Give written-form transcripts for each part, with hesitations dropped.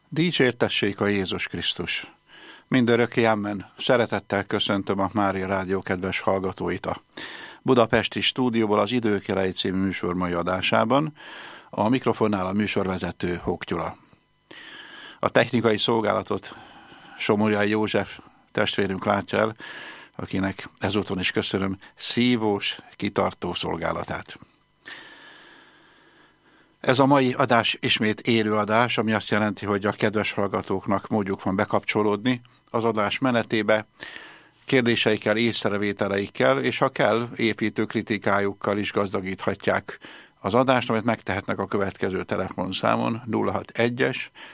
Dicsértessék a Jézus Krisztus! Mindörökké amen. Szeretettel köszöntöm a Mária Rádió kedves hallgatóit a budapesti stúdióból az Idők jelei című műsor mai adásában. A mikrofonnál a műsorvezető Hók Gyula. A technikai szolgálatot Somolyai József testvérünk látja el, akinek ezúton is köszönöm szívós, kitartó szolgálatát. Ez a mai adás ismét élő adás, ami azt jelenti, hogy a kedves hallgatóknak módjuk van bekapcsolódni az adás menetébe, kérdéseikkel, észrevételeikkel, és ha kell, építő kritikájukkal is gazdagíthatják az adást, amit megtehetnek a következő telefonszámon 061-es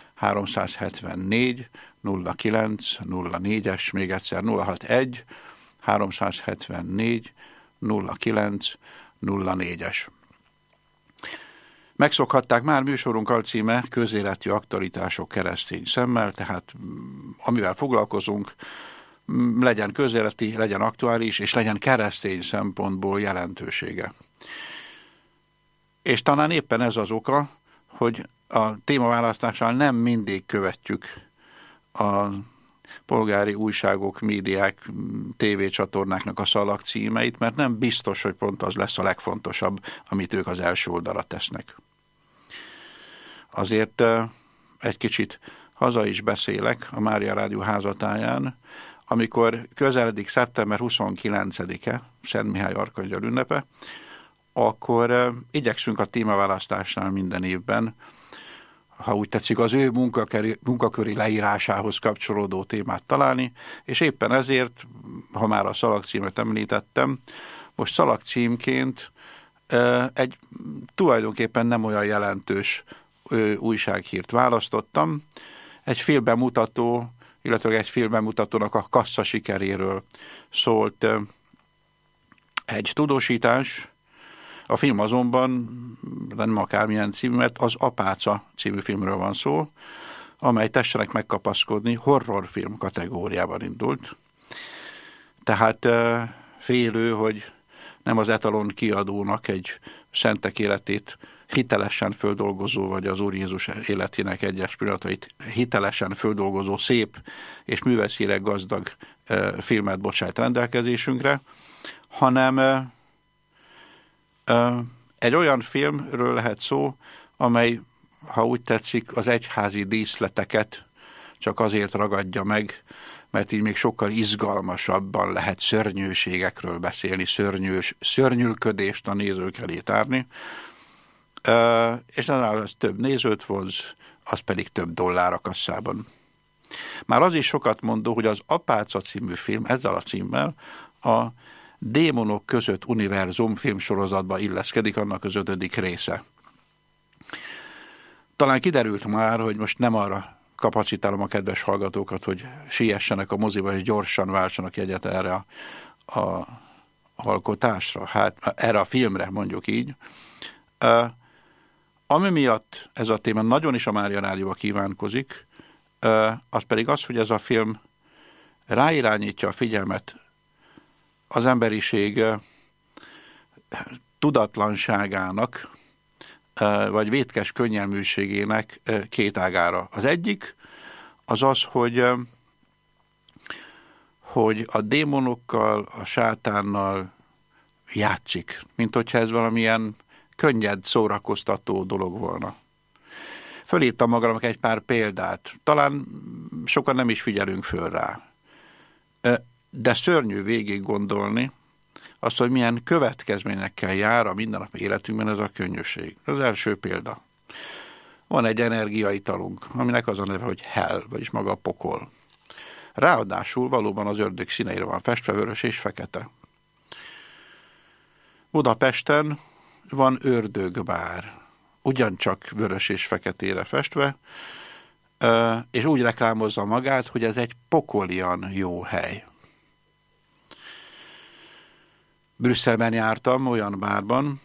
374 09 04-es, még egyszer 061 374 09 04-es. Megszokhatták már, műsorunk alcíme közéleti aktualitások keresztény szemmel, tehát amivel foglalkozunk, legyen közéleti, legyen aktuális, és legyen keresztény szempontból jelentősége. És talán éppen ez az oka, hogy a témaválasztásnál nem mindig követjük a polgári újságok, médiák, tévécsatornáknak a szalagcímeit, mert nem biztos, hogy pont az lesz a legfontosabb, amit ők az első oldalra tesznek. Azért egy kicsit haza is beszélek a Mária Rádió házatáján, amikor közeledik szeptember 29-e, Szent Mihály Arkangyal ünnepe, akkor igyekszünk a témaválasztásnál minden évben, ha úgy tetszik, az ő munkaköri leírásához kapcsolódó témát találni, és éppen ezért, ha már a szalagcímet említettem, most szalagcímként egy tulajdonképpen nem olyan jelentős újsághírt választottam. Egy filmbemutató, illetve egy filmbemutatónak a kassza sikeréről szólt egy tudósítás. A film azonban nem akármilyen című, mert az Apáca című filmről van szó, amely tessenek megkapaszkodni horrorfilm kategóriában indult. Tehát félő, hogy nem az Etalon kiadónak egy szentek életét hitelesen földolgozó, vagy az Úr Jézus életének egyes pillanatait hitelesen földolgozó szép és művészhírek gazdag filmet bocsájt rendelkezésünkre, hanem egy olyan filmről lehet szó, amely, ha úgy tetszik, az egyházi díszleteket csak azért ragadja meg, mert így még sokkal izgalmasabban lehet szörnyűségekről beszélni, szörnyűködést a nézők elé tárni, és annál az több nézőt vonz, az pedig több dollár a kasszában. Már az is sokat mondó, hogy az Apáca című film ezzel a címmel a Démonok között univerzum filmsorozatba illeszkedik, annak az 5. része. Talán kiderült már, hogy most nem arra kapacitálom a kedves hallgatókat, hogy siessenek a moziba és gyorsan váltsanak jegyet erre a alkotásra, hát erre a filmre, mondjuk így. Ami miatt ez a téma nagyon is a Mária Rádióba kívánkozik, az pedig az, hogy ez a film ráirányítja a figyelmet az emberiség tudatlanságának, vagy vétkes könnyelműségének két ágára. Az egyik az az, hogy a démonokkal, a sátánnal játszik, mint hogyha ez valamilyen könnyed, szórakoztató dolog volna. Fölírtam magamnak egy pár példát, talán sokan nem is figyelünk föl rá. De szörnyű végig gondolni azt, hogy milyen következményekkel jár a mindennapi életünkben ez a könnyűség. Az első példa. Van egy energiaitalunk, aminek az a neve, hogy hell, vagyis maga a pokol. Ráadásul valóban az ördög színeire van festve, vörös és fekete. Budapesten van ördögbár, ugyancsak vörös és feketére festve, és úgy reklámozza magát, hogy ez egy pokolian jó hely. Brüsszelben jártam olyan bárban,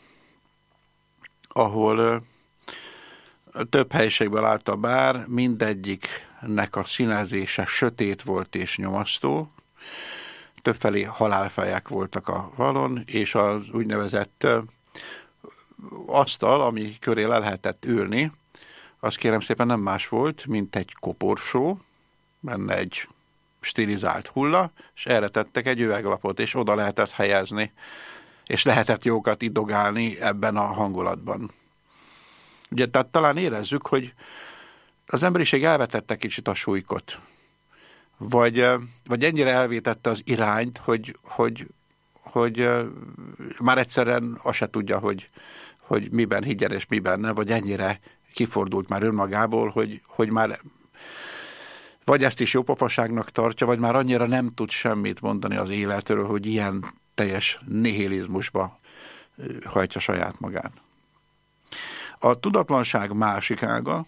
ahol több helyiségből állt a bár, mindegyiknek a színezése sötét volt és nyomasztó, többfelé halálfejek voltak a falon, és az úgynevezett asztal, ami köré le lehetett ülni, az kérem szépen nem más volt, mint egy koporsó, benne egy stilizált hulla, és erre tettek egy üveglapot, és oda lehetett helyezni, és lehetett jókat idogálni ebben a hangulatban. Ugye, tehát talán érezzük, hogy az emberiség elvetette kicsit a súlykot, vagy ennyire elvétette az irányt, hogy már egyszerűen azt se tudja, hogy miben higgyen és miben nem, vagy ennyire kifordult már önmagából, hogy már vagy ezt is jópofaságnak tartja, vagy már annyira nem tud semmit mondani az életről, hogy ilyen teljes nihilizmusba hajtja saját magát. A tudatlanság másik ága,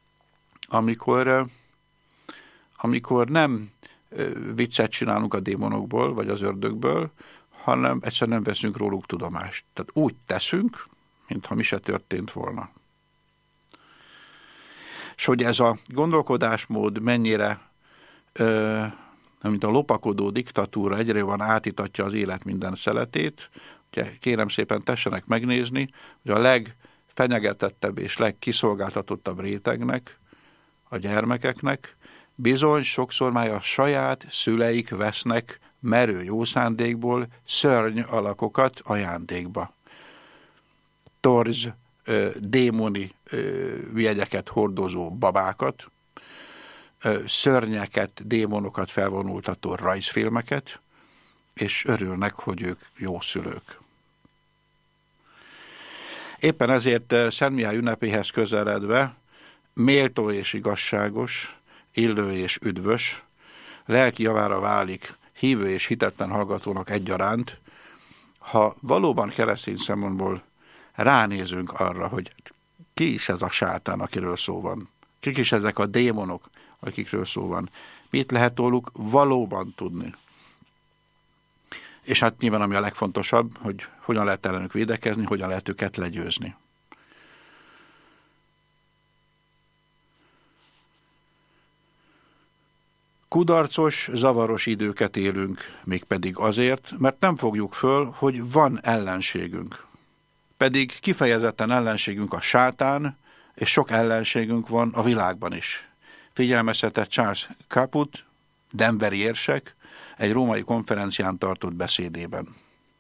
amikor nem viccet csinálunk a démonokból, vagy az ördögből, hanem egyszerűen nem veszünk róluk tudomást. Tehát úgy teszünk, mintha mi se történt volna. És hogy ez a gondolkodásmód mennyire, mint a lopakodó diktatúra egyre jobban átítatja az élet minden szeletét, ugye kérem szépen tessenek megnézni, hogy a legfenyegetettebb és legkiszolgáltatottabb rétegnek, a gyermekeknek, bizony sokszor már a saját szüleik vesznek merő jó szándékból szörny alakokat ajándékba. Torz, démoni jegyeket hordozó babákat, szörnyeket, démonokat felvonultató rajzfilmeket, és örülnek, hogy ők jó szülők. Éppen ezért Szent Mihály ünnepéhez közeledve méltó és igazságos, illő és üdvös, lelki javára válik hívő és hitetlen hallgatónak egyaránt, ha valóban keresztény szempontból ránézünk arra, hogy ki is ez a sátán, akiről szó van. Kik is ezek a démonok, akikről szó van. Mit lehet tőlük valóban tudni? És hát nyilván ami a legfontosabb, hogy hogyan lehet ellenük védekezni, hogyan lehet őket legyőzni. Kudarcos, zavaros időket élünk, mégpedig azért, mert nem fogjuk föl, hogy van ellenségünk. Pedig kifejezetten ellenségünk a sátán, és sok ellenségünk van a világban is. Figyelmeztetett Charles Caput, denveri érsek, egy római konferencián tartott beszédében.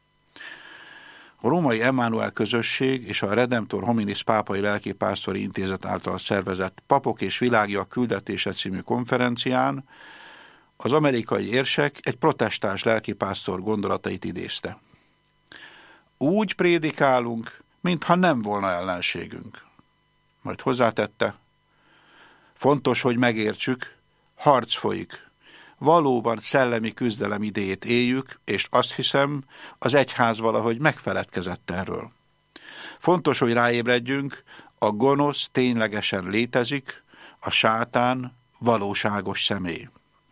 A Római Emmanuel Közösség és a Redemptor Hominis Pápai Lelkipásztori Intézet által szervezett Papok és Világiak küldetése című konferencián az amerikai érsek egy protestáns lelkipásztor gondolatait idézte. Úgy prédikálunk, mintha nem volna ellenségünk. Majd hozzátette, fontos, hogy megértsük, harc folyik. Valóban szellemi küzdelem idejét éljük, és azt hiszem, az egyház valahogy megfeledkezett erről. Fontos, hogy ráébredjünk, a gonosz ténylegesen létezik, a sátán valóságos személy.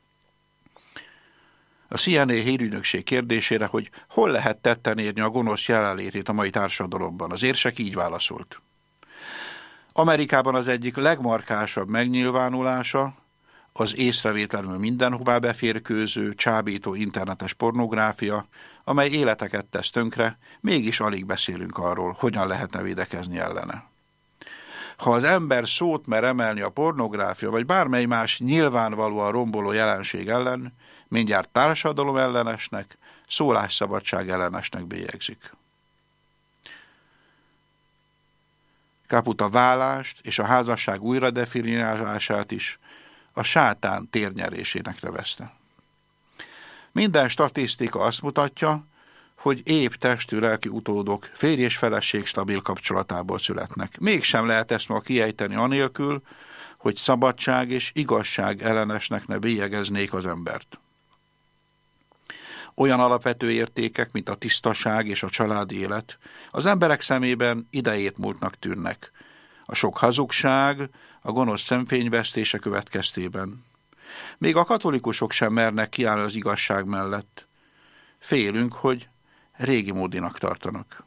A CNA hírügynökség kérdésére, hogy hol lehet tetten érni a gonosz jelenlétét a mai társadalomban, az érsek így válaszolt. Amerikában az egyik legmarkásabb megnyilvánulása az észrevétlenül mindenhová beférkőző, csábító internetes pornográfia, amely életeket tesz tönkre, mégis alig beszélünk arról, hogyan lehetne védekezni ellene. Ha az ember szót mer emelni a pornográfia, vagy bármely más nyilvánvalóan romboló jelenség ellen, mindjárt társadalom ellenesnek, szólásszabadság ellenesnek bélyegzik. Caput a vállást és a házasság újra definiálását is a sátán térnyerésének nevezte. Minden statisztika azt mutatja, hogy épp testű lelki utódok férj és feleség stabil kapcsolatából születnek. Mégsem lehet ezt ma kiejteni anélkül, hogy szabadság és igazság ellenesnek ne bélyegeznék az embert. Olyan alapvető értékek, mint a tisztaság és a családi élet, az emberek szemében idejét múltnak tűnnek. A sok hazugság, a gonosz szemfényvesztése következtében. Még a katolikusok sem mernek kiállni az igazság mellett. Félünk, hogy régi módinak tartanak.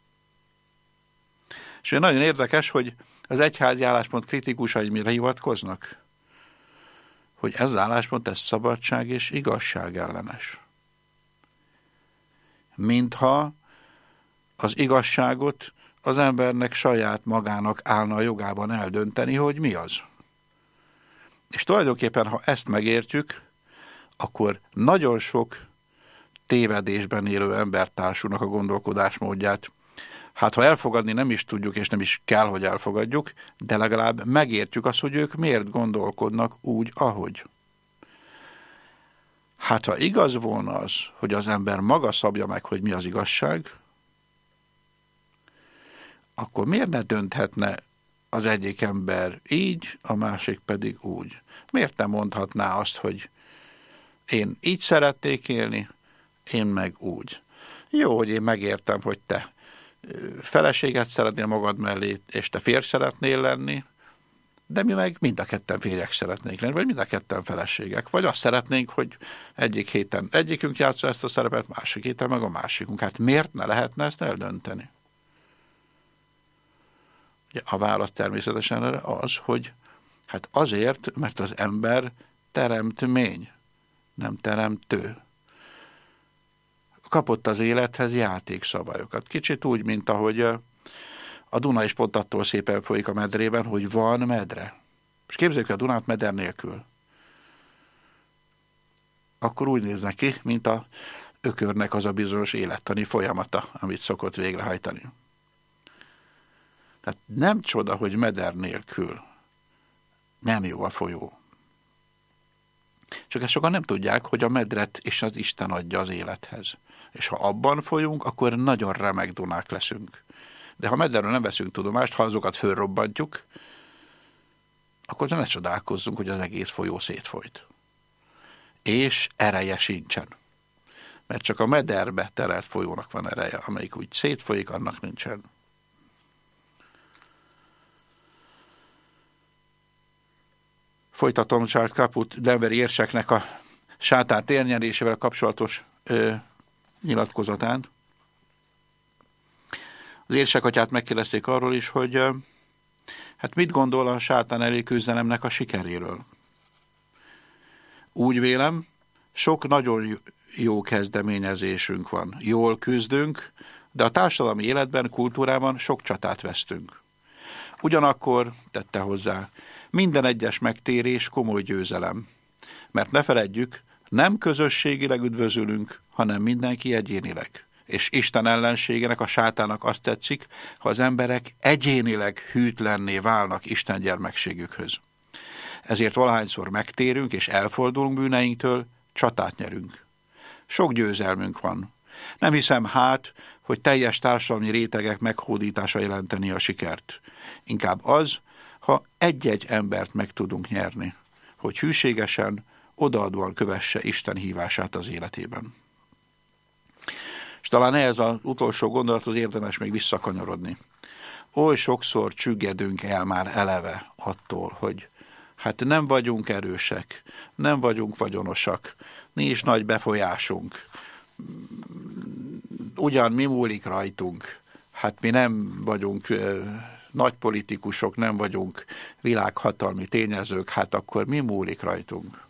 És nagyon érdekes, hogy az egyházi álláspont kritikusai mire hivatkoznak? Hogy ez az álláspont, ez szabadság és igazság ellenes. Mintha az igazságot az embernek saját magának állna a jogában eldönteni, hogy mi az. És tulajdonképpen, ha ezt megértjük, akkor nagyon sok tévedésben élő embertársunknak a gondolkodásmódját, hát ha elfogadni nem is tudjuk, és nem is kell, hogy elfogadjuk, de legalább megértjük azt, hogy ők miért gondolkodnak úgy, ahogy. Hát ha igaz volna az, hogy az ember maga szabja meg, hogy mi az igazság, akkor miért ne dönthetne az egyik ember így, a másik pedig úgy? Miért nem mondhatná azt, hogy én így szeretnék élni, én meg úgy? Jó, hogy én megértem, hogy te feleséget szeretnél magad mellé, és te férj szeretnél lenni, de mi meg mind a ketten férjek szeretnénk lenni, vagy mind a ketten feleségek. Vagy azt szeretnénk, hogy egyik héten egyikünk játsza ezt a szerepet, másik héten meg a másikunk. Hát miért ne lehetne ezt eldönteni? Ugye a válasz természetesen az, hogy hát azért, mert az ember teremtmény, nem teremtő. Kapott az élethez játékszabályokat. Kicsit úgy, mint ahogy a Duna is pont attól szépen folyik a medrében, hogy van medre. És képzeljük a Dunát meder nélkül. Akkor úgy néznek ki, mint a ökörnek az a bizonyos élettani folyamata, amit szokott végrehajtani. Tehát nem csoda, hogy meder nélkül nem jó a folyó. Csak ezt sokan nem tudják, hogy a medret és az Isten adja az élethez. És ha abban folyunk, akkor nagyon remek Dunák leszünk. De ha mederről nem veszünk tudomást, ha azokat fölrobbantjuk, akkor ne csodálkozzunk, hogy az egész folyó szétfolyt. És ereje sincsen. Mert csak a mederbe terelt folyónak van ereje, amelyik úgy szétfolyik, annak nincsen. Folytatom Charles Caput denveri érseknek a sátán térnyerésével kapcsolatos nyilatkozatán. Az érsegatyát megkérdezték arról is, hogy hát mit gondol a sátán elleni küzdelemnek a sikeréről. Úgy vélem, sok nagyon jó kezdeményezésünk van. Jól küzdünk, de a társadalmi életben, kultúrában sok csatát vesztünk. Ugyanakkor, tette hozzá, minden egyes megtérés komoly győzelem. Mert ne feledjük, nem közösségileg üdvözülünk, hanem mindenki egyénileg. És Isten ellenségének, a sátának azt tetszik, ha az emberek egyénileg hűtlenné válnak Isten gyermekségükhöz. Ezért valahányszor megtérünk és elfordulunk bűneinktől, csatát nyerünk. Sok győzelmünk van. Nem hiszem hogy teljes társadalmi rétegek meghódítása jelenteni a sikert. Inkább az, ha egy-egy embert meg tudunk nyerni, hogy hűségesen, odaadóan kövesse Isten hívását az életében. És talán ehhez az utolsó gondolathoz érdemes még visszakanyarodni. Oly sokszor csüggedünk el már eleve attól, hogy hát nem vagyunk erősek, nem vagyunk vagyonosak, nincs nagy befolyásunk, ugyan mi múlik rajtunk, hát mi nem vagyunk nagy politikusok, nem vagyunk világhatalmi tényezők, hát akkor mi múlik rajtunk?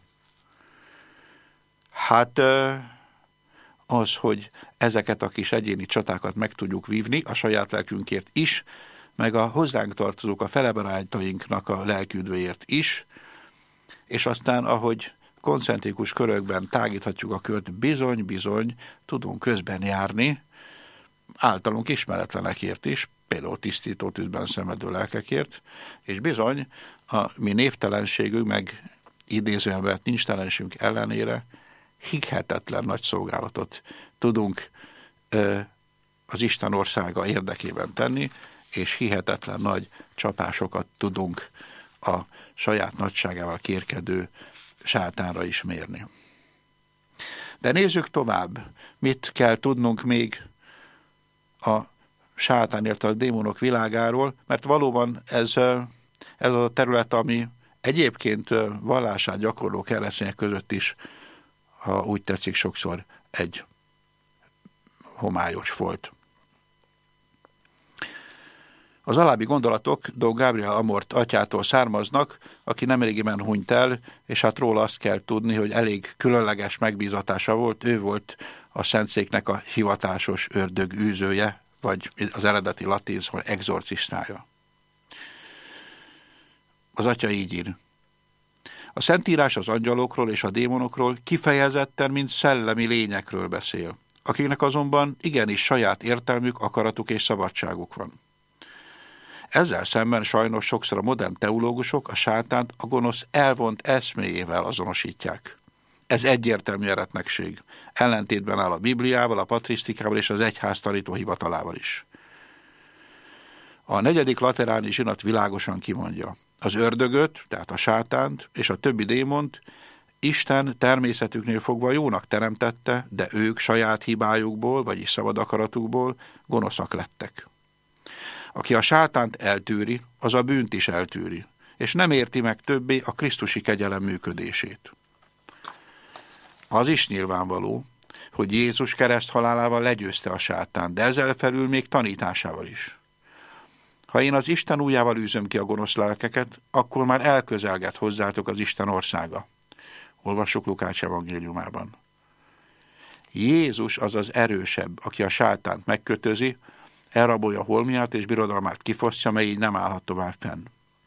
Hát az, hogy ezeket a kis egyéni csatákat meg tudjuk vívni a saját lelkünkért is, meg a hozzánk tartozók, a felebarátainknak a lelküdvőért is, és aztán, ahogy koncentrikus körökben tágíthatjuk a kört, bizony-bizony tudunk közben járni, általunk ismeretlenekért is, például tisztító tűzben szenvedő lelkekért, és bizony a mi névtelenségünk, meg idézőjelben nincstelenségünk ellenére hihetetlen nagy szolgálatot tudunk az Isten országa érdekében tenni, és hihetetlen nagy csapásokat tudunk a saját nagyságával kérkedő sátánra is mérni. De nézzük tovább, mit kell tudnunk még a sátán, illetve a démonok világáról, mert valóban ez az a terület, ami egyébként vallását gyakorló keresztények között is, ha úgy tetszik, sokszor egy homályos folt. Az alábbi gondolatok Don Gabriel Amort atyától származnak, aki nemrégiben hunyt el, és hát róla azt kell tudni, hogy elég különleges megbízatása volt, ő volt a Szentszéknek a hivatásos ördögűzője, vagy az eredeti latin szó exorcistája. Az atya így ír. A Szentírás az angyalokról és a démonokról kifejezetten, mint szellemi lényekről beszél, akiknek azonban igenis saját értelmük, akaratuk és szabadságuk van. Ezzel szemben sajnos sokszor a modern teológusok a sátánt a gonosz elvont eszméjével azonosítják. Ez egyértelmű eretnekség. Ellentétben áll a Bibliával, a patrisztikával és az egyház tanító hivatalával is. A 4. lateráni zsinat világosan kimondja. Az ördögöt, tehát a sátánt és a többi démont Isten természetüknél fogva jónak teremtette, de ők saját hibájukból, vagyis szabad akaratukból gonoszak lettek. Aki a sátánt eltűri, az a bűnt is eltűri, és nem érti meg többé a krisztusi kegyelem működését. Az is nyilvánvaló, hogy Jézus kereszthalálával legyőzte a sátánt, de ezzel felül még tanításával is. Ha én az Isten ujjával űzöm ki a gonosz lelkeket, akkor már elközelget hozzátok az Isten országa. Olvassuk Lukács evangéliumában. Jézus az az erősebb, aki a sátánt megkötözi, elrabolja holmiát és birodalmát kifosztja, mely így nem állhat tovább fenn.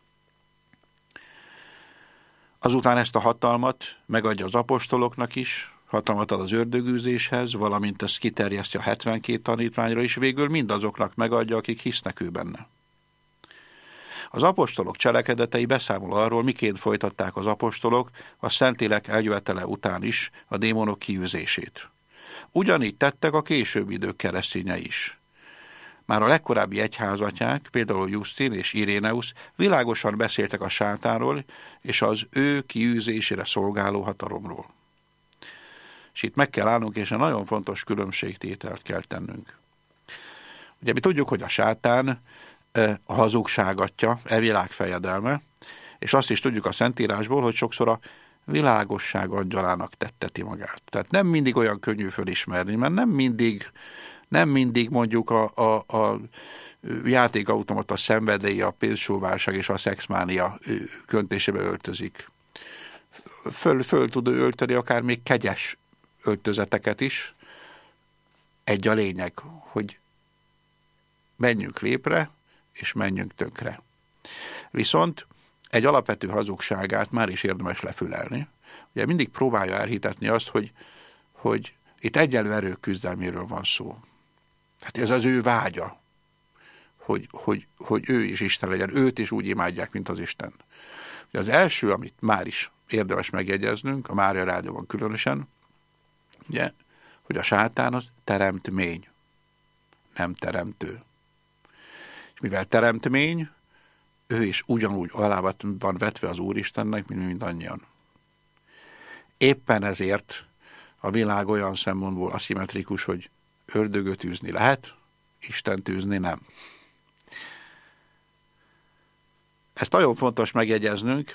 Azután ezt a hatalmat megadja az apostoloknak is, hatalmat ad az ördögűzéshez, valamint ezt kiterjeszti a 72 tanítványra, és végül mindazoknak megadja, akik hisznek ő benne. Az apostolok cselekedetei beszámol arról, miként folytatták az apostolok a Szentlélek eljövetele után is a démonok kiűzését. Ugyanígy tettek a későbbi idők keresztényei is. Már a legkorábbi egyházatyák, például Justin és Iréneusz világosan beszéltek a sátánról és az ő kiűzésére szolgáló hatalomról. És itt meg kell állnunk, és egy nagyon fontos különbségtételt kell tennünk. Ugye mi tudjuk, hogy a sátán a hazugság atya, világ fejedelme, és azt is tudjuk a Szentírásból, hogy sokszor a világosság angyalának tetteti magát. Tehát nem mindig olyan könnyű fölismerni, mert nem mindig mondjuk a játékautomata szenvedélyi, a pénzsúlválság és a szexmánia köntésébe öltözik. Föl tud ölteni akár még kegyes öltözeteket is. Egy a lényeg, hogy menjünk lépre, és menjünk tönkre. Viszont egy alapvető hazugságát már is érdemes lefülelni. Ugye mindig próbálja elhitetni azt, hogy itt egyenlő erők küzdelméről van szó. Hát ez az ő vágya, hogy ő is Isten legyen, őt is úgy imádják, mint az Isten. Ugye az első, amit már is érdemes megjegyeznünk, a Mária Rádióban különösen, ugye, hogy a sátán az teremtmény, nem teremtő. És mivel teremtmény, ő is ugyanúgy alá van vetve az Úristennek, mint mindannyian. Éppen ezért a világ olyan szempontból aszimmetrikus, hogy ördögöt űzni lehet, Istent űzni nem. Ezt nagyon fontos megjegyeznünk,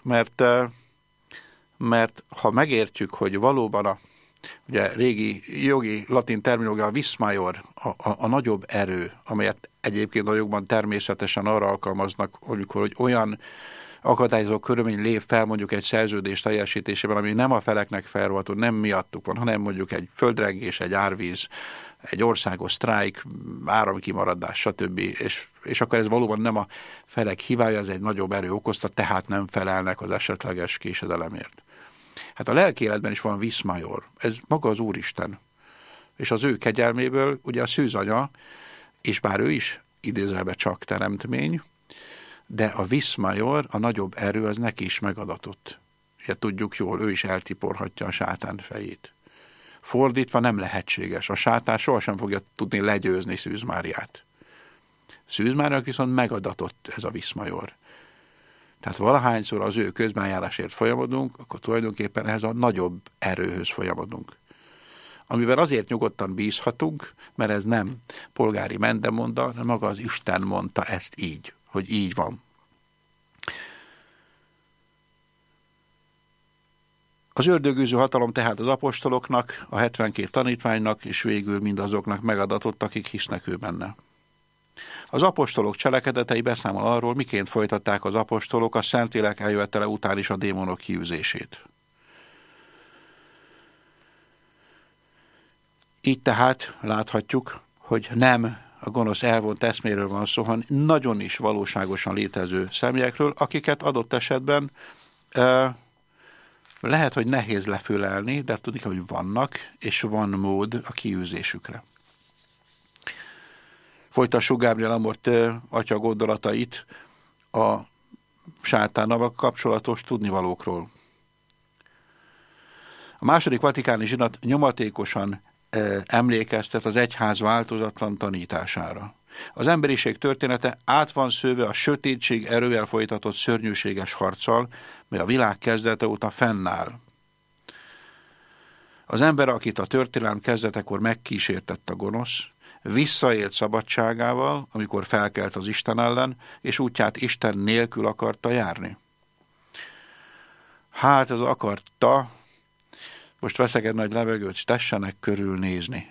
mert ha megértjük, hogy valóban ugye régi jogi latin terminológia a vis maior, a nagyobb erő, amelyet egyébként nagyokban természetesen arra alkalmaznak, hogy olyan akadályozó körülmény lép fel mondjuk egy szerződés teljesítésében, ami nem a feleknek felroható, nem miattuk van, hanem mondjuk egy földrengés, egy árvíz, egy országos sztrájk, áramkimaradás, stb. És akkor ez valóban nem a felek hibája, ez egy nagyobb erő okozta, tehát nem felelnek az esetleges késedelemért. Hát a lelki életben is van vis maior, ez maga az Úristen. És az ő kegyelméből ugye a szűzanya, és bár ő is idézőjelben csak teremtmény, de a vis maior, a nagyobb erő, az neki is megadatott. Ugye tudjuk jól, ő is eltiporhatja a sátán fejét. Fordítva nem lehetséges. A sátán sohasem fogja tudni legyőzni Szűz Máriát. Szűz Máriának viszont megadatott ez a vis maior. Tehát valahányszor az ő közbenjárásért folyamodunk, akkor tulajdonképpen ehhez a nagyobb erőhöz folyamodunk. Amiben azért nyugodtan bízhatunk, mert ez nem polgári mendemonda, hanem maga az Isten mondta ezt így, hogy így van. Az ördögűző hatalom tehát az apostoloknak, a 72 tanítványnak, és végül mindazoknak megadatott, akik hisznek ő benne. Az apostolok cselekedetei beszámol arról, miként folytatták az apostolok a Szentlélek eljövetele után is a démonok kiűzését. Így tehát láthatjuk, hogy nem a gonosz elvont eszméről van szó, hanem nagyon is valóságosan létező személyekről, akiket adott esetben lehet, hogy nehéz lefülelni, de tudni kell, hogy vannak, és van mód a kiűzésükre. Folytassuk Gabriel Amort atya gondolatait a sátánnal kapcsolatos tudnivalókról. A második vatikáni zsinat nyomatékosan emlékeztet az egyház változatlan tanítására. Az emberiség története át van szőve a sötétség erővel folytatott szörnyűséges harccal, mely a világ kezdete óta fennáll. Az ember, akit a történelem kezdetekor megkísértett a gonosz, visszaélt szabadságával, amikor felkelt az Isten ellen, és útját Isten nélkül akarta járni. Hát ez akarta, most veszek egy nagy levegőt, és tessenek körülnézni.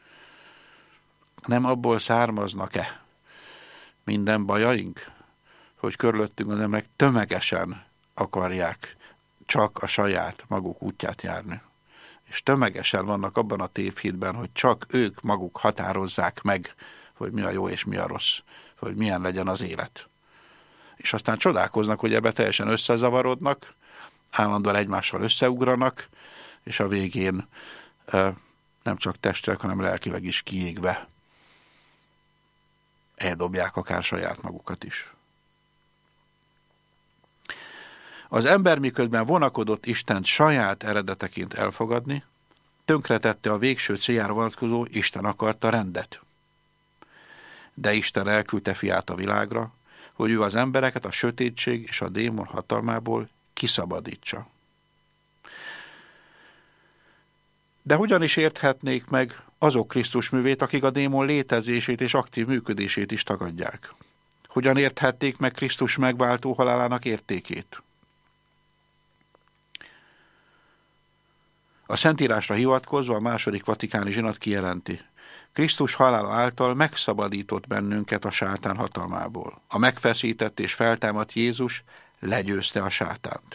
Nem abból származnak-e minden bajaink, hogy körülöttünk az emberek tömegesen akarják csak a saját maguk útját járni. És tömegesen vannak abban a tévhitben, hogy csak ők maguk határozzák meg, hogy mi a jó és mi a rossz, hogy milyen legyen az élet. És aztán csodálkoznak, hogy ebbe teljesen összezavarodnak, állandóan egymással összeugranak, és a végén nem csak testileg, hanem lelkileg is kiégve eldobják akár saját magukat is. Az ember miközben vonakodott Istent saját eredeteként elfogadni, tönkretette a végső céljára vonatkozó Isten akarta rendet. De Isten elküldte fiát a világra, hogy ő az embereket a sötétség és a démon hatalmából kiszabadítsa. De hogyan is érthetnék meg azok Krisztus művét, akik a démon létezését és aktív működését is tagadják? Hogyan érthették meg Krisztus megváltó halálának értékét? A Szentírásra hivatkozva a második vatikáni zsinat kijelenti: Krisztus halála által megszabadított bennünket a sátán hatalmából. A megfeszített és feltámadt Jézus legyőzte a sátánt.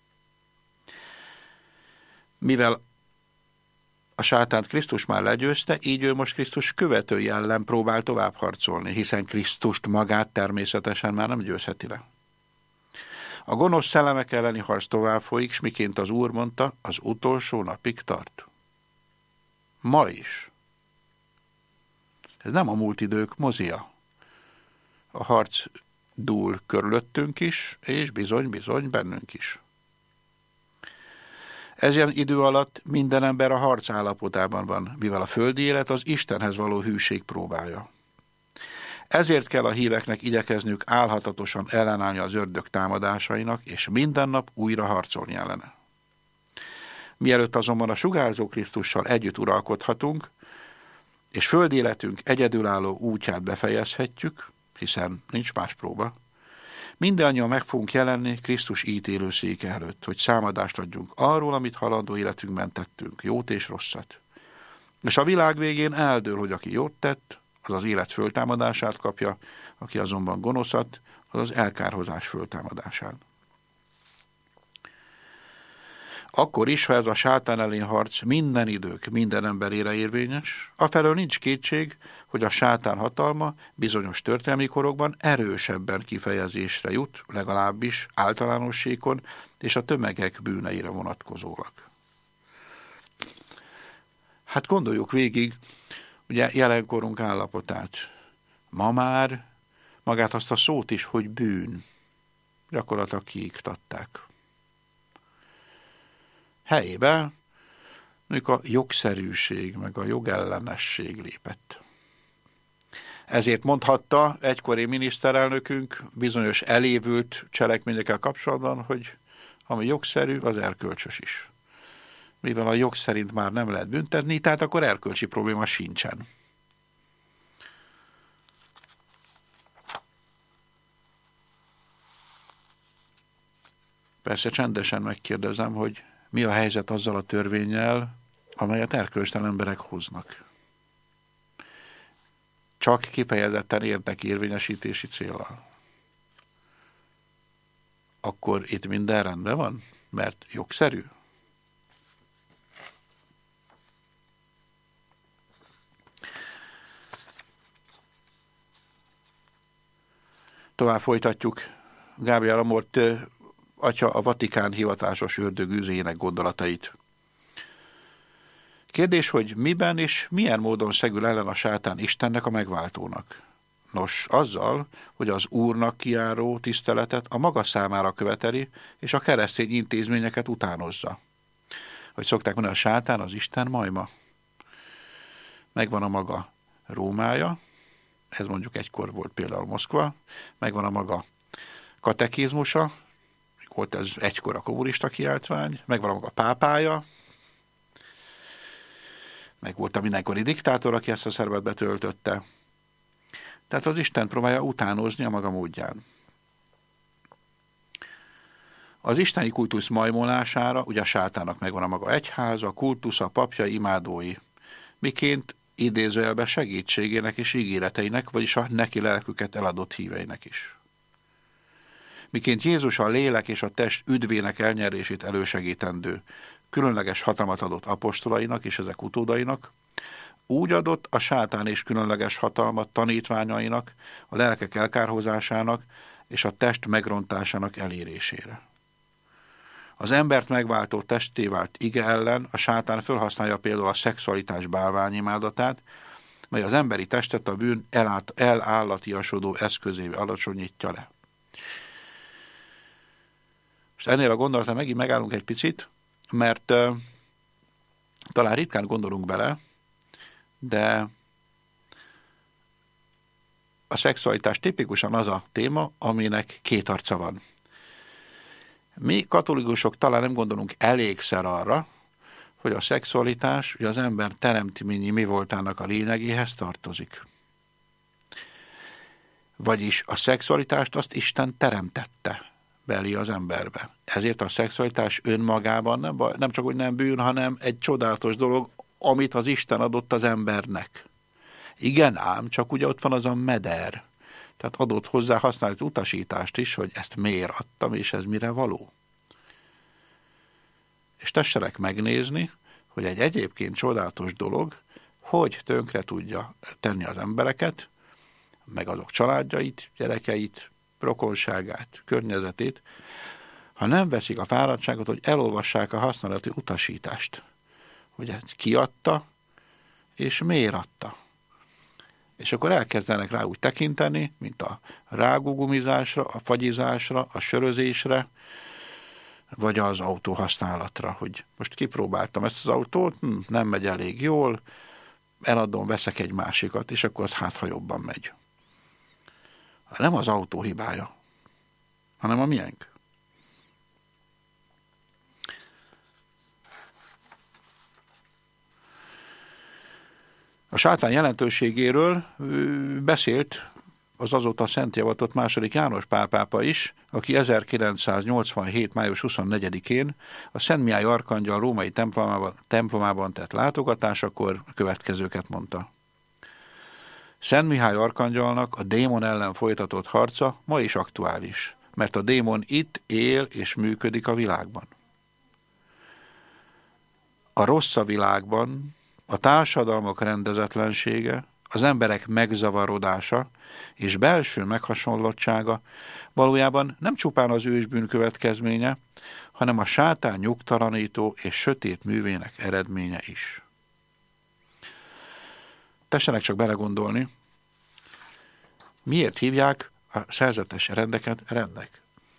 Mivel a sátánt Krisztus már legyőzte, így ő most Krisztus követői ellen próbál tovább harcolni, hiszen Krisztust magát természetesen már nem győzheti le. A gonosz szellemek elleni harc tovább folyik, s miként az Úr mondta, az utolsó napig tart. Ma is. Ez nem a múlt idők mozia. A harc dúl körülöttünk is, és bizony bennünk is. Ezen idő alatt minden ember a harc állapotában van, mivel a földi élet az Istenhez való hűség próbája. Ezért kell a híveknek igyekezniük álhatatosan ellenállni az ördög támadásainak, és minden nap újra harcolni ellene. Mielőtt azonban a sugárzó Krisztussal együtt uralkodhatunk, és földi életünk egyedülálló útját befejezhetjük, hiszen nincs más próba, mindannyian meg fogunk jelenni Krisztus ítélőszéke előtt, hogy számadást adjunk arról, amit halandó életünkben tettünk, jót és rosszat. És a világ végén eldől, hogy aki jót tett, az az élet föltámadását kapja, aki azonban gonoszat, az az elkárhozás föltámadását. Akkor is, ha ez a sátán elleni harc minden idők, minden emberére érvényes, afelől nincs kétség, hogy a sátán hatalma bizonyos történelmi korokban erősebben kifejezésre jut, legalábbis általánosségon és a tömegek bűneire vonatkozólag. Hát gondoljuk végig, ugye jelenkorunk állapotát. Ma már magát azt a szót is, hogy bűn, gyakorlatilag kiiktatták. Helyébe mondjuk a jogszerűség, meg a jogellenesség lépett. Ezért mondhatta egykori miniszterelnökünk bizonyos elévült cselekményekkel kapcsolatban, hogy ami jogszerű, az erkölcsös is. Mivel a jog szerint már nem lehet büntetni, tehát akkor erkölcsi probléma sincsen. Persze csendesen megkérdezem, hogy mi a helyzet azzal a törvénnyel, amelyet erkölcstelen emberek hoznak. Csak kifejezetten érdekérvényesítési céllal. Akkor itt minden rendben van? Mert jogszerű? Tovább folytatjuk Gabriel Amort atya a Vatikán hivatásos ördögűzéjének gondolatait. Kérdés, hogy miben és milyen módon szegül ellen a sátán Istennek, a megváltónak? Nos, azzal, hogy az Úrnak kijáró tiszteletet a maga számára követeli, és a keresztény intézményeket utánozza. Hogy szokták mondani, a sátán az Isten majma. Megvan a maga Rómája, ez mondjuk egykor volt például Moszkva, megvan a maga katekizmusa, volt ez egykor a kommunista kiáltvány, megvan a maga pápája, meg volt a mindenkori diktátor, aki ezt a szervet betöltötte. Tehát az Isten próbálja utánozni a maga módján. Az isteni kultusz majmolására ugye a sátának megvan a maga egyháza, kultusza, papjai, imádói, miként idézőjelben segítségének és ígéreteinek, vagyis a neki lelküket eladott híveinek is. Miként Jézus a lélek és a test üdvének elnyerését elősegítendő, különleges hatalmat adott apostolainak és ezek utódainak, úgy adott a sátán és különleges hatalmat tanítványainak, a lelkek elkárhozásának és a test megrontásának elérésére. Az embert megváltó testé vált ige ellen a sátán felhasználja például a szexualitás bálványimádatát, mely az emberi testet a bűn elállatiasodó eszközévé alacsonyítja le. És ennél a gondolatnál megint megállunk egy picit, mert talán ritkán gondolunk bele, de a szexualitás tipikusan az a téma, aminek két arca van. Mi katolikusok talán nem gondolunk elégszer arra, hogy a szexualitás az ember teremtményi mi voltának a lényegéhez tartozik. Vagyis a szexualitást azt Isten teremtette belé az emberbe. Ezért a szexualitás önmagában nem csak hogy nem bűn, hanem egy csodálatos dolog, amit az Isten adott az embernek. Igen ám, csak ugye ott van az a meder. Tehát adott hozzá használati utasítást is, hogy ezt miért adtam, és ez mire való. És tessenek megnézni, hogy egy egyébként csodálatos dolog, hogy tönkre tudja tenni az embereket, meg azok családjait, gyerekeit, rokonságát, környezetét, ha nem veszik a fáradtságot, hogy elolvassák a használati utasítást, hogy ezt kiadta, és miért adta. És akkor elkezdenek rá úgy tekinteni, mint a rágugumizásra, a fagyizásra, a sörözésre, vagy az autó használatra, hogy most kipróbáltam ezt az autót, nem megy elég jól, eladom, veszek egy másikat, és akkor az ha jobban megy. Nem az autó hibája, hanem a miénk. A sátán jelentőségéről beszélt az azóta szentjavatott II. János Pál pápa is, aki 1987. május 24-én a Szent Mihály Arkangyal római templomában tett látogatásakor a következőket mondta. Szent Mihály Arkangyalnak a démon ellen folytatott harca ma is aktuális, mert a démon itt él és működik a világban. A rossz a világban, a társadalmak rendezetlensége, az emberek megzavarodása és belső meghasonlottsága valójában nem csupán az ősbűn következménye, hanem a sátán nyugtalanító és sötét művének eredménye is. Tessenek csak belegondolni, miért hívják a szerzetes rendeket rendnek?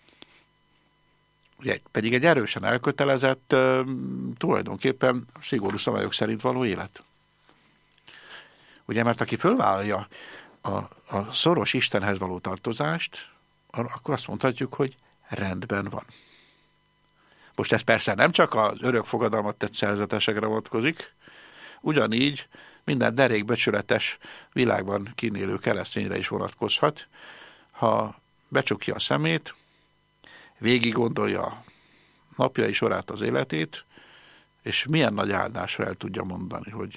Ugye, pedig egy erősen elkötelezett, tulajdonképpen szigorú szabályok szerint való élet. Ugye, mert aki fölvállalja a szoros Istenhez való tartozást, akkor azt mondhatjuk, hogy rendben van. Most ez persze nem csak az örök fogadalmat tett szerzetesekre vonatkozik, ugyanígy minden derékbecsületes világban kínélő keresztényre is vonatkozhat, ha becsukja a szemét, végig gondolja a napjai sorát, az életét, és milyen nagy áldásra el tudja mondani, hogy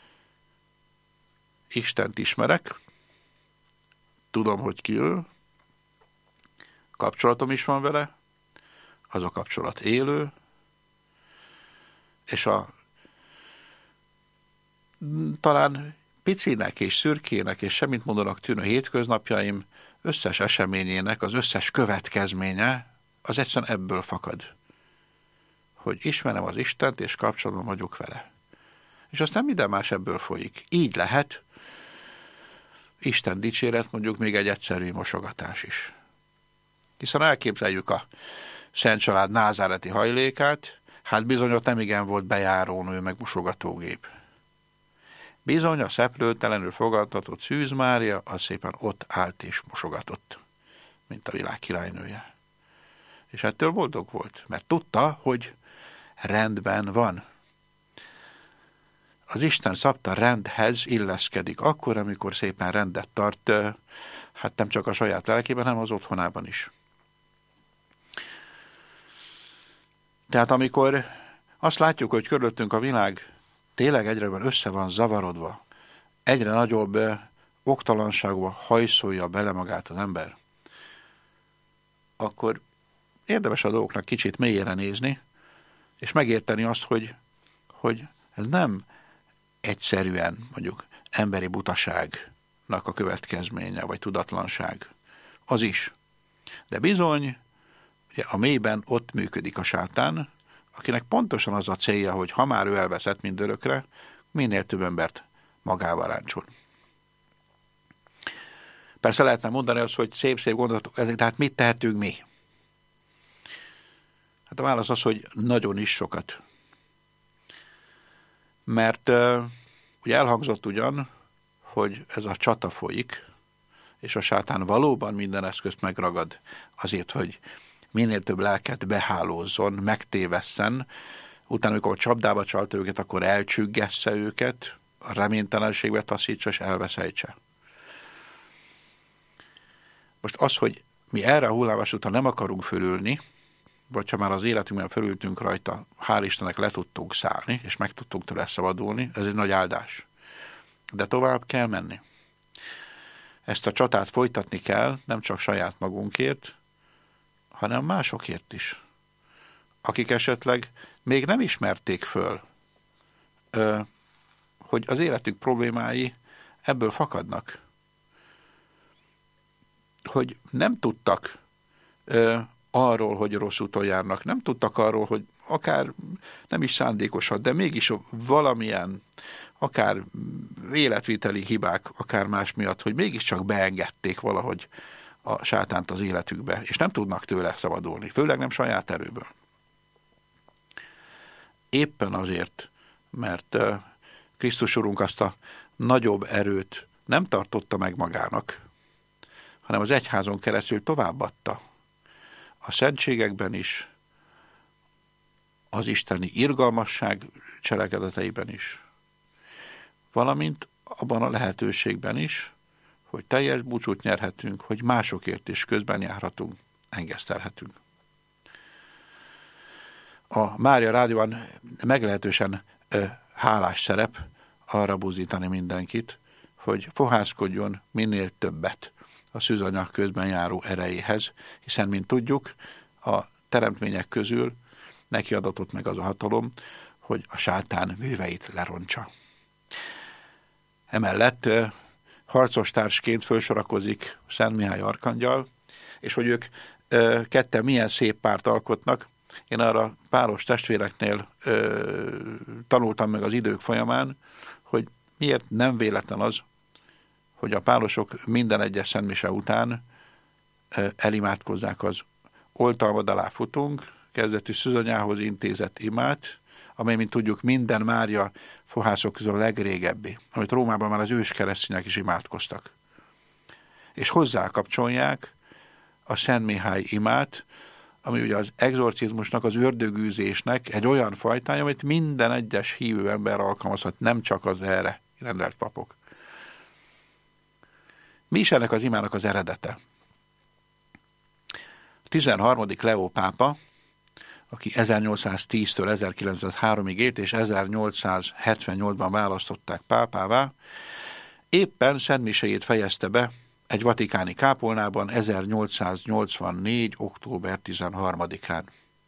Istent ismerek, tudom, hogy ki ő, kapcsolatom is van vele, az a kapcsolat élő, és a talán picinek és szürkének és semmit mondanak tűnő hétköznapjaim összes eseményének az összes következménye az egyszerűen ebből fakad. Hogy ismerem az Istent, és kapcsolatban vagyok vele. És aztán minden más ebből folyik. Így lehet Isten dicséret, mondjuk még egy egyszerű mosogatás is. Hiszen elképzeljük a Szent Család názáreti hajlékát, hát bizony ott nem igen volt bejárónő meg mosogatógép. Bizony a szeplőtelenül fogadtatott Szűz Mária az szépen ott állt és mosogatott, mint a világ királynője. És ettől boldog volt, mert tudta, hogy rendben van. Az Isten szabta rendhez illeszkedik akkor, amikor szépen rendet tart, hát nem csak a saját lelkében, hanem az otthonában is. Tehát amikor azt látjuk, hogy körülöttünk a világ tényleg egyre össze van zavarodva, egyre nagyobb oktalanságba hajszolja bele magát az ember, akkor érdemes a dolgoknak kicsit mélyére nézni, és megérteni azt, hogy ez nem egyszerűen mondjuk emberi butaságnak a következménye, vagy tudatlanság. Az is. De bizony, ugye a mélyben ott működik a sátán, akinek pontosan az a célja, hogy ha már ő elveszett mindörökre, minél több embert magával ráncsol. Persze lehetne mondani azt, hogy szép gondolatok ezek, tehát mit tehetünk mi? Hát a válasz az, hogy nagyon is sokat. Mert ugye elhangzott ugyan, hogy ez a csata folyik, és a sátán valóban minden eszközt megragad azért, hogy minél több lelket behálózzon, megtévesszen, utána, amikor a csapdába csalta őket, akkor elcsüggesse őket, a reménytelenségbe taszítsa és elveszejtse. Most az, hogy mi erre a hullámvasútra nem akarunk fölülni, vagy ha már az életünkben fölültünk rajta, hál' Istennek le tudtunk szállni, és meg tudtunk tőle szabadulni, ez egy nagy áldás. De tovább kell menni. Ezt a csatát folytatni kell, nem csak saját magunkért, hanem másokért is, akik esetleg még nem ismerték föl, hogy az életük problémái ebből fakadnak. Hogy nem tudtak arról, hogy rossz úton járnak, nem tudtak arról, hogy akár nem is szándékosan, de mégis valamilyen, akár életviteli hibák, akár más miatt, hogy mégiscsak beengedték valahogy a sátánt az életükbe, és nem tudnak tőle szabadulni, főleg nem saját erőből. Éppen azért, mert Krisztus Urunk azt a nagyobb erőt nem tartotta meg magának, hanem az egyházon keresztül továbbadta. A szentségekben is, az isteni irgalmasság cselekedeteiben is, valamint abban a lehetőségben is, hogy teljes búcsút nyerhetünk, hogy másokért is közben járhatunk, engesztelhetünk. A Mária Rádióban meglehetősen hálás szerep arra buzdítani mindenkit, hogy fohászkodjon minél többet a szűzanyag közben járó erejéhez, hiszen, mint tudjuk, a teremtmények közül neki adatott meg az a hatalom, hogy a sátán műveit lerontsa. Emellett harcostársként fölsorakozik Szent Mihály arkangyal, és hogy ők ketten milyen szép párt alkotnak, én arra páros testvéreknél tanultam meg az idők folyamán, hogy miért nem véletlen az, hogy a párosok minden egyes szentmise után elimádkozzák az oltalmad alá futunk, kezdetű szűzanyához intézett imát, amely, mint tudjuk, minden Mária fohászok közül a legrégebbi, amit Rómában már az ős keresztények is imádkoztak. És hozzá kapcsolják a Szent Mihály imát, ami ugye az egzorcizmusnak, az ördögűzésnek egy olyan fajtája, amit minden egyes hívő ember alkalmazhat, nem csak az erre rendelt papok. Mi is ennek az imának az eredete? A 13. Leó pápa, aki 1810-től 1903-ig élt, és 1878-ban választották pápává, éppen szentmiséjét fejezte be egy vatikáni kápolnában 1884. október 13-án.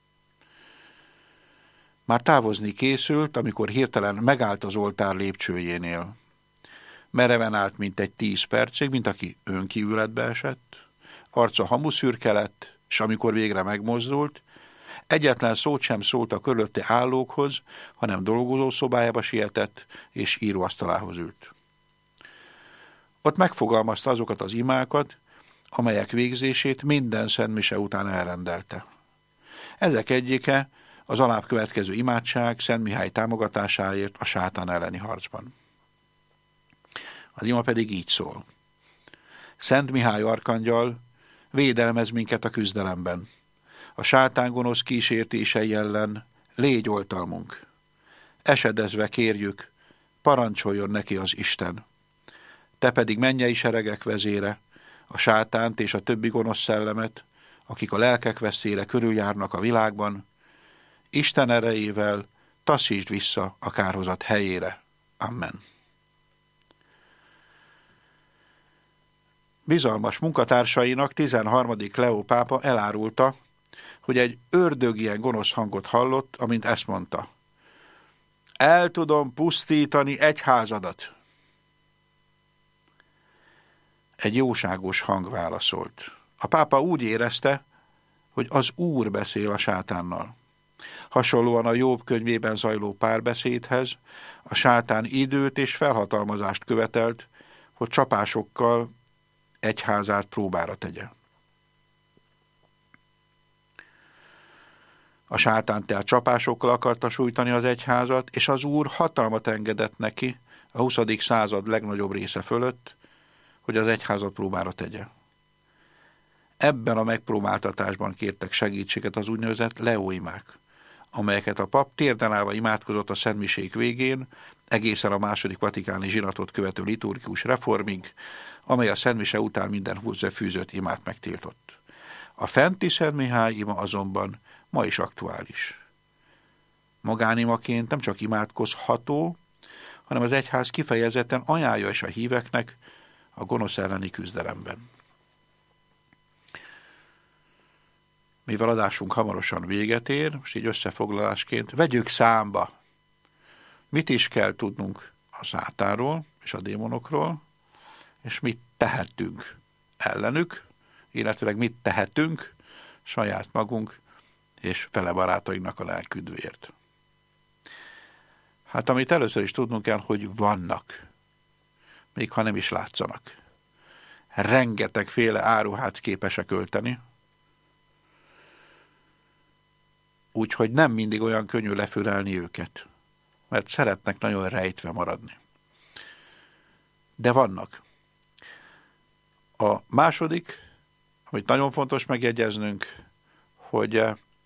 Már távozni készült, amikor hirtelen megállt az oltár lépcsőjénél. Mereven állt mintegy 10 percig, mint aki önkívületbe esett, arca hamuszürke lett, és amikor végre megmozdult, egyetlen szót sem szólt a körülötte állókhoz, hanem dolgozószobájába sietett, és íróasztalához ült. Ott megfogalmazta azokat az imákat, amelyek végzését minden szentmise után elrendelte. Ezek egyike az alább következő imádság Szent Mihály támogatásáért a sátán elleni harcban. Az ima pedig így szól. Szent Mihály arkangyal, védelmez minket a küzdelemben. A sátán gonosz kísértései ellen légy oltalmunk. Esedezve kérjük, parancsoljon neki az Isten. Te pedig mennyei seregek vezére, a sátánt és a többi gonosz szellemet, akik a lelkek veszélyre körüljárnak a világban, Isten erejével taszítsd vissza a kárhozat helyére. Amen. Bizalmas munkatársainak 13. Leó pápa elárulta, hogy egy ördög ilyen gonosz hangot hallott, amint ezt mondta. El tudom pusztítani egyházadat. Egy jóságos hang válaszolt. A pápa úgy érezte, hogy az Úr beszél a sátánnal. Hasonlóan a Jobb könyvében zajló párbeszédhez, a sátán időt és felhatalmazást követelt, hogy csapásokkal egyházát próbára tegye. A sátán tehát csapásokkal akarta sújtani az egyházat, és az Úr hatalmat engedett neki a 20. század legnagyobb része fölött, hogy az egyházat próbára tegye. Ebben a megpróbáltatásban kértek segítséget az úgynevezett leóimák, amelyeket a pap térden állva imádkozott a szentmisék végén, egészen a második vatikáni zsinatot követő liturgikus reformig, amely a szentmise után minden hozzáfűzött imát megtiltott. A fenti Szent Mihály ima azonban ma is aktuális. Magánimaként nem csak imádkozható, hanem az egyház kifejezetten ajánlja is a híveknek a gonosz elleni küzdelemben. Mivel adásunk hamarosan véget ér, most így összefoglalásként, vegyük számba, mit is kell tudnunk a sátánról és a démonokról, és mit tehetünk ellenük, illetve mit tehetünk saját magunk és fele barátainknak a lelküdvért. Hát amit először is tudnunk kell, hogy vannak, még ha nem is látszanak. Rengetegféle áruhát képesek ölteni, úgyhogy nem mindig olyan könnyű lefülelni őket, mert szeretnek nagyon rejtve maradni. De vannak. A második, amit nagyon fontos megjegyeznünk, hogy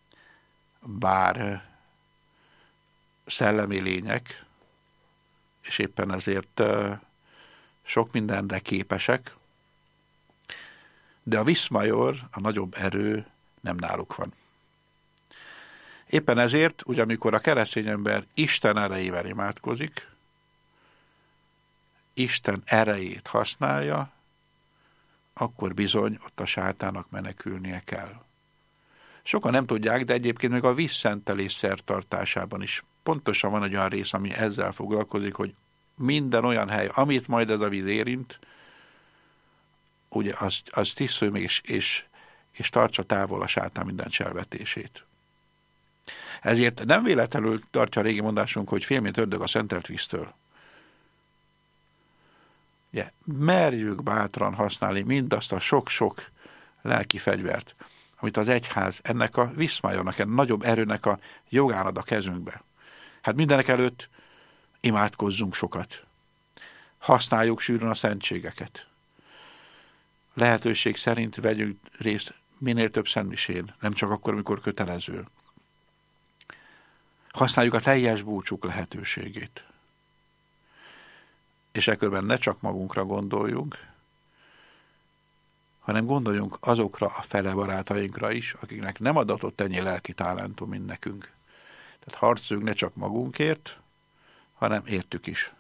bár szellemi lények, és éppen ezért sok mindenre képesek, de a viszmajor, a nagyobb erő nem náluk van. Éppen ezért, ugye amikor a keresztény ember Isten erejével imádkozik, Isten erejét használja, akkor bizony ott a sátának menekülnie kell. Sokan nem tudják, de egyébként még a vízszentelés szertartásában is pontosan van egy olyan rész, ami ezzel foglalkozik, hogy minden olyan hely, amit majd ez a víz érint, ugye az tisztulj meg és tartsa távol a sátán minden cselvetését. Ezért nem véletlenül tartja a régi mondásunk, hogy fél mint ördög a szentelt víztől. Ugye, merjük bátran használni mindazt a sok-sok lelki fegyvert, amit az egyház ennek a viszmájónak, ennek nagyobb erőnek a jogán ad a kezünkbe. Hát mindenek előtt imádkozzunk sokat. Használjuk sűrűn a szentségeket. Lehetőség szerint vegyünk részt minél több szentmisén, nem csak akkor, amikor kötelező. Használjuk a teljes búcsúk lehetőségét. És ekkörben ne csak magunkra gondoljunk, hanem gondoljunk azokra a fele barátainkra is, akiknek nem adatott ennyi lelki talentum, mint nekünk. Tehát harcoljunk ne csak magunkért, hanem értük is.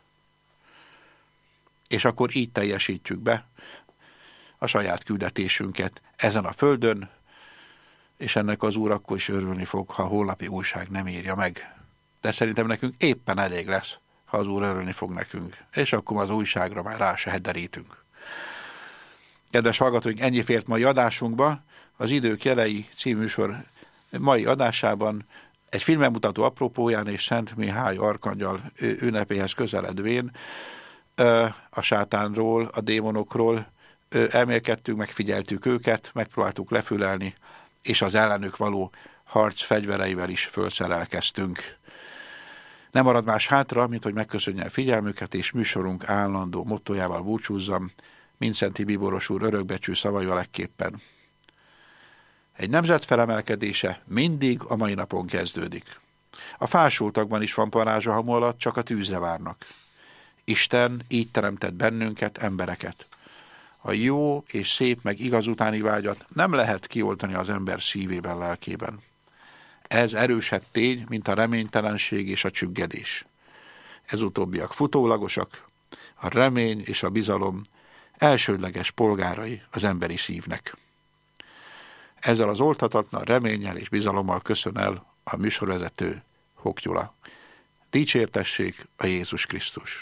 És akkor így teljesítjük be a saját küldetésünket ezen a földön, és ennek az Úr akkor is örülni fog, ha a holnapi újság nem írja meg. De szerintem nekünk éppen elég lesz, ha az Úr örülni fog nekünk, és akkor az újságra már rá se hederítünk. Kedves hallgatóink, ennyi fért mai adásunkba. Az Idők jelei című műsor mai adásában egy filmbemutató apropóján és Szent Mihály arkangyal ünnepéhez közeledvén a sátánról, a démonokról elmélkedtünk, megfigyeltük őket, megpróbáltuk lefülelni, és az ellenük való harc fegyvereivel is fölszerelkeztünk. Nem marad más hátra, mint hogy megköszönjem figyelmüket, és műsorunk állandó mottójával búcsúzzam, Mindszenty Bíboros úr örökbecsű szavaival ekképpen. Egy nemzet felemelkedése mindig a mai napon kezdődik. A fásultakban is van parázsa hamu alatt, csak a tűzre várnak. Isten így teremtett bennünket, embereket. A jó és szép meg igaz utáni vágyat nem lehet kioltani az ember szívében, lelkében. Ez erősebb tény, mint a reménytelenség és a csüggedés. Ez utóbbiak futólagosak, a remény és a bizalom elsődleges polgárai az emberi szívnek. Ezzel az oldhatatlan reménnyel és bizalommal köszön el a műsorvezető Hok Gyula. Dicsértessék a Jézus Krisztus!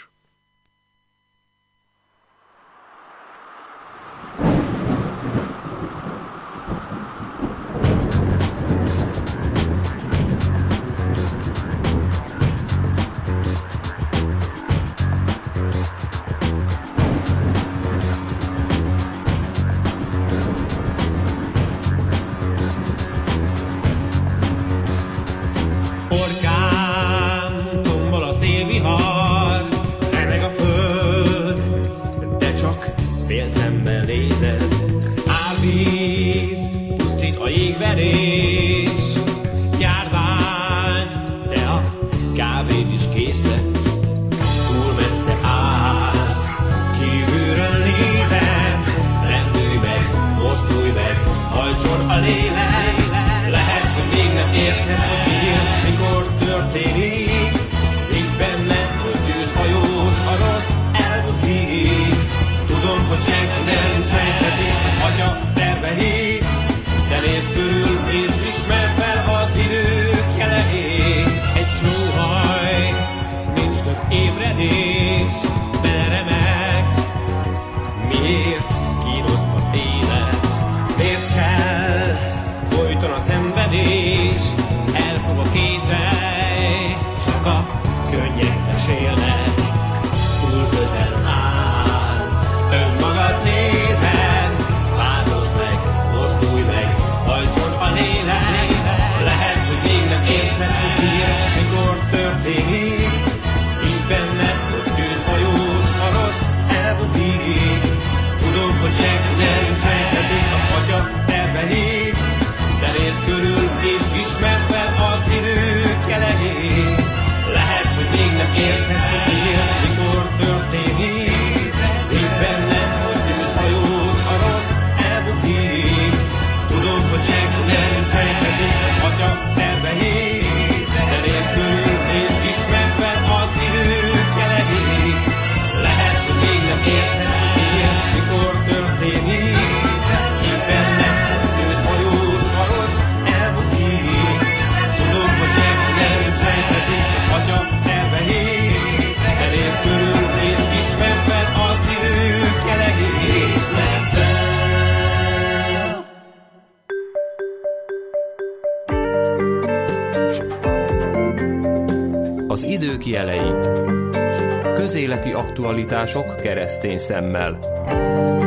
Az idők jelei. Közéleti aktualitások keresztény szemmel.